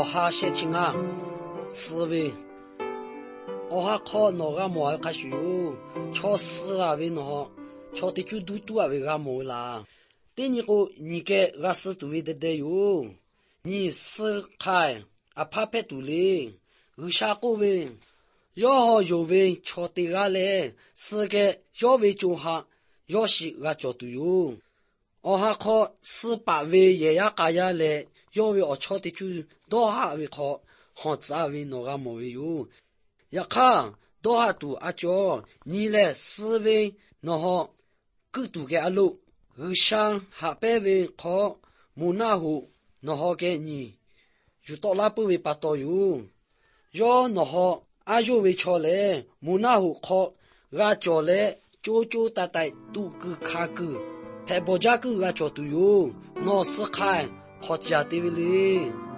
哈些情啊，思维，靠哪个毛开始哟，超死啊为哪，超的就嘟啊为个毛啦。第二个你个个是对的哟，你是开啊怕拍独立，下个位。要好有位超的个嘞，是个要位中下，要是个角度哟。靠400位也要加呀嘞，要位超的就多下位靠，好子位哪个没位哟？要看多下度叫你嘞4位，然后各度个路，上下半位靠木那户，然后给你就到那不位把到哟，要然后。有位超嘞，木那户靠，俺叫嘞，大都个卡个，拍包家个俺叫都有，那是看好家的嘞。